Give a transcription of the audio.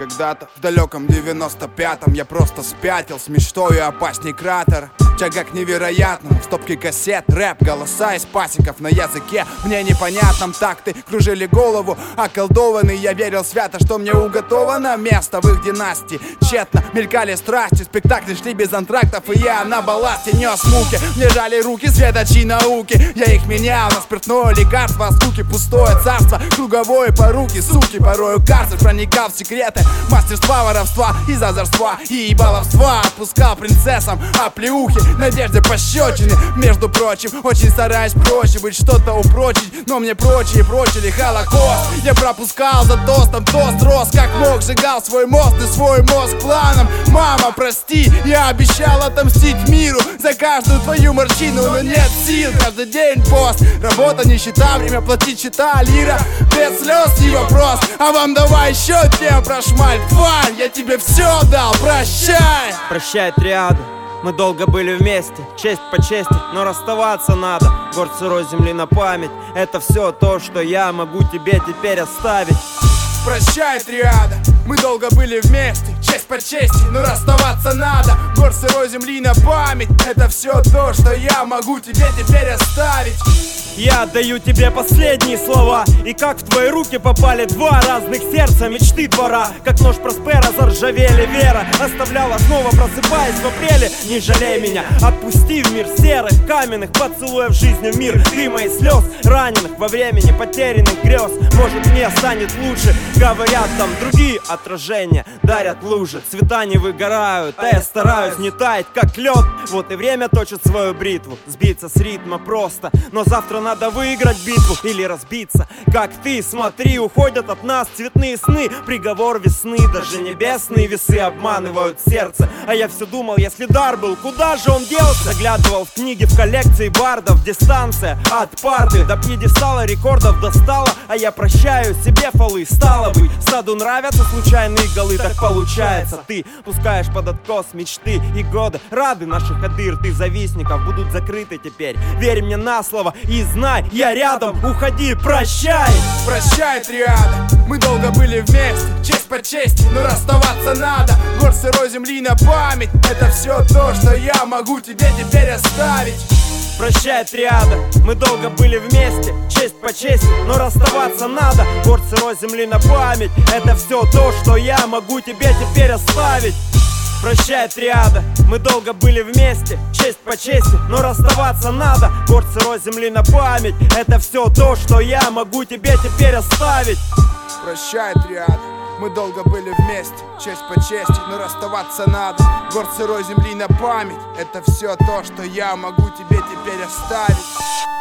Когда-то в далеком 95-м я просто спятил с мечтой опасней кратер. Тяга к невероятному, в стопке кассет, рэп, голоса из пасеков на языке мне непонятном. Такты кружили голову, околдованный я верил свято, что мне уготовано место в их династии. Тщетно мелькали страсти, спектакли шли без антрактов, и я на балласте нес муки. Мне жали руки светочи науки, я их менял на спиртное лекарство, скуки пустое царство, круговое поруки, суки, порою карцер проникал в секреты мастерства, воровства из озорства и баловства. Отпускал принцессам оплеухи, надежды пощечины. Между прочим, очень стараюсь проще быть, что-то упрочить, но мне прочие прочили Холокост. Я пропускал за тостом, тост рос как мог, сжигал свой мост и свой мозг планом. Мама, прости, я обещал отомстить миру за каждую твою морщину, но нет сил, каждый день пост. Работа, нищета, время платить счета, лира без слез не вопрос. А вам давай еще тем прошмаль, тварь, я тебе все дал, прощай. Прощай, триада, мы долго были вместе, честь по чести, но расставаться надо. Город сырой земли на память, это все то, что я могу тебе теперь оставить. Прощай, триада, мы долго были вместе, честь по чести, но расставаться надо. Город сырой земли на память, это все то, что я могу тебе теперь оставить. Я отдаю тебе последние слова, и как в твои руки попали два разных сердца, мечты двора. Как нож Проспера заржавели, вера оставляла снова, просыпаясь в апреле. Не жалей меня, отпусти в мир серых, каменных поцелуев жизни в мир дыма и слез, раненых во времени, потерянных грез. Может, мне станет лучше, говорят там другие отражения, дарят лужи, цвета не выгорают, а я стараюсь не таять, как лед. Вот и время точит свою бритву, сбиться с ритма просто, но завтра надо выиграть битву или разбиться. Как ты, смотри, уходят от нас цветные сны, приговор весны, даже небесные весы обманывают сердце. А я все думал, если дар был, куда же он делся? Заглядывал в книги, в коллекции бардов, дистанция от парты до пьедестала рекордов достала. А я прощаю себе фолы, стало быть, саду нравятся случайные голы, так получается. Ты пускаешь под откос мечты и годы, рады наших адыр, ты завистников будут закрыты теперь. Верь мне на слово и знай, я рядом, уходи, прощай. Прощай, триада, мы долго были вместе, честь по чести, но расставаться надо. Город сырой земли на память, это все то, что я могу тебе теперь оставить. Прощай, триада, мы долго были вместе, честь по чести, но расставаться надо. Город сырой земли на память, это все то, что я могу тебе теперь оставить. Прощай, триада, мы долго были вместе, честь по чести, но расставаться надо. Город сырой земли на память, это все то, что я могу тебе теперь оставить. Прощай, триада, мы долго были вместе, честь по чести, но расставаться надо. Город сырой земли на память, это все то, что я могу тебе теперь оставить.